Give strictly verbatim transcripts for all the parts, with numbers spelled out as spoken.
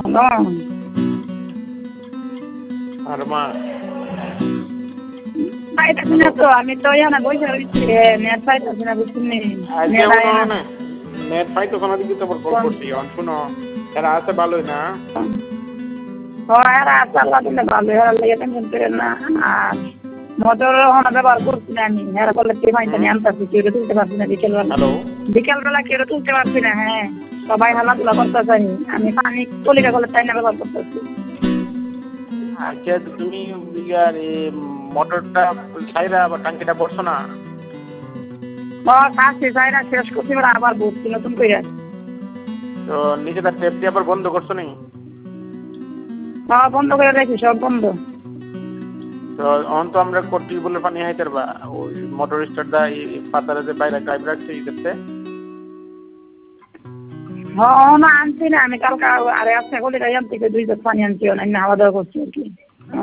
না আর মা পাইতেছি না তো আমি তো এখানে বসে রয়েছি নেট পাইতেছি না বুঝছি নেট পাইতো কোনো দিকে তো কল করছি শুনো এরা আছে ভালোই না এরা আছে আল্লাহ দিলে ভালো এরা লেগে টেনশন করেন না আর মোটর ওখানে ব্যবহার করছি না আমি এরা করলে কে পাইতে নিয়ে আনতেছি কেউ তুলতে পারছি না বিকেলবেলা বিকেলবেলা কেউ তুলতে পারছি না হ্যাঁ সবাই হালাধুলা করতেছে আমি পানি কলিকা কলের টাইনা ব্যবহার করতেছি আচ্ছা তুমি আর মোটরটা ছাইরা আবার টাঙ্কিটা বসছো না ও কাছে ছাইরা শেষ করছি এবার আবার বসছি নতুন করে তো নিচেটা টেপ দিয়ে আবার বন্ধ করছো নি হ্যাঁ বন্ধ করে রেখি সব বন্ধ তো অন তো আমরা টিউবওয়েলের পানি হাইতে পারবা ওই মোটর স্টার্টটা পাতারে যে বাইরে গাইব রাখছে এই করতে হ্যাঁ না আনছি না আমি কালকে আরে আজকে কলিকা আনছি দুই হাজার পানি আনছি অনেক হাওয়া দাওয়া করছি আর কি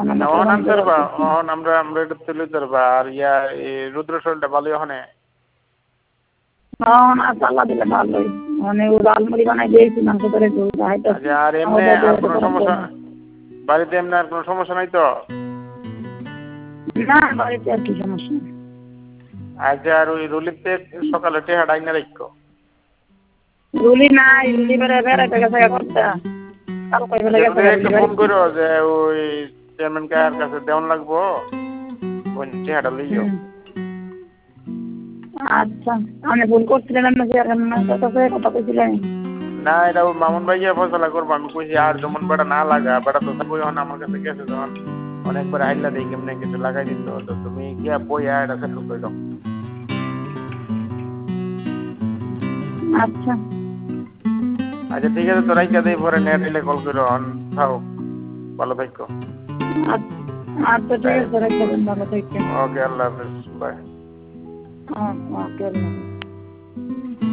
আমরা আমরা এটা তুলে ধরবা আর ইয়া রুদ্র শরীরটা ভালোই ওখানে হ্যাঁ না আল্লাহ দিলে ভালোই মানে ও আলমুড়ি বানাই দিয়েছি মাংস করে আর এমনি আর কোনো সমস্যা বাড়িতে এমনি আর কোনো সমস্যা নাই তো না বাড়িতে আর কি সমস্যা আচ্ছা আর ওই রুলিতে সকালে টেহাটা আইনা রাখো রুলি নাই রুলি বেড়ে বেড়াইতে গেছে করতে ফোন করো যে ওই চেয়ারম্যান কার কাছে দেওয়ান লাগবো ওই টেহাটা লইও আচ্ছা আমি ভুল করছিলাম না চেয়ারম্যানের কাছে কথা কইছিলাম না এটা মামুন ভাইয়া ফয়সালা করবো আমি কইছি আর যেমন বেটা না লাগা বেটা তো বই এখন আমার কাছে গেছে যখন অনেকবার আইলা দেই কেমনে কিছু লাগাই দিত তো তুমি গিয়া বই আর এটা সেটল করে দাও আচ্ছা আচ্ছা ঠিক আছে তো রাইখা দেই পরে নেট এলে কল করো অন থাও ভালো থাকো আচ্ছা ঠিক আছে রাইখা দেন ভালো থাকো ওকে আল্লাহ হাফেজ বাই ওকে আল্লাহ